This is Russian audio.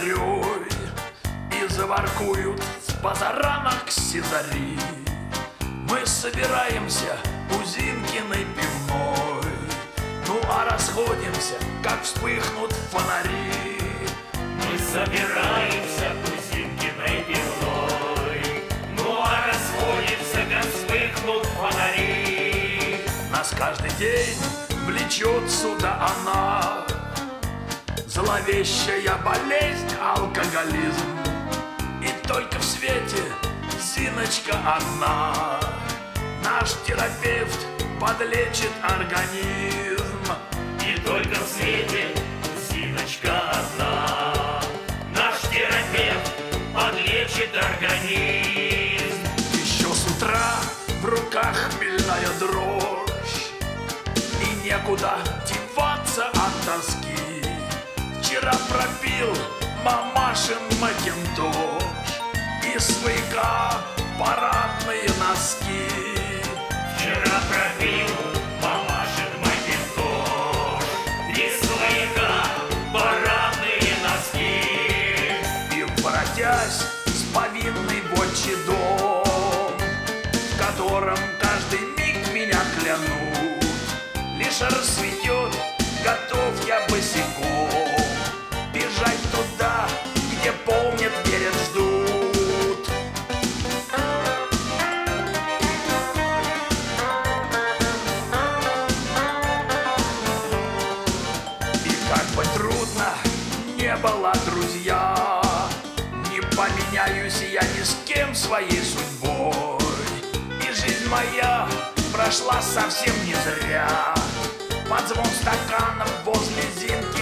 зарей и заворкуют с позаранок сизари. Мы собираемся у Зинкиной пивной, ну а расходимся, как вспыхнут фонари. Мы собираемся у Зинкиной пивной, ну а расходимся, как вспыхнут фонари. Нас каждый день влечет сюда она, зловещая болезнь, алкоголизм. И только в свете Зиночка одна, наш терапевт подлечит организм. И только в свете Зиночка одна, наш терапевт подлечит организм. Еще с утра в руках хмельная дрожь, и некуда деваться от тоски. Вчера пропил мамашин макинтош и свояка парадные носки. Вчера пропил мамашин макинтош и свояка парадные носки. И воротясь с повинной в отчий дом, в котором каждый миг меня клянут, лишь рассветет, готов я босиком бежать туда, где помнят, верят, ждут. И как бы трудно не было, друзья, не поменяюсь я ни с кем своей судьбой. И жизнь моя прошла совсем не зря под звон стаканов возле Зинки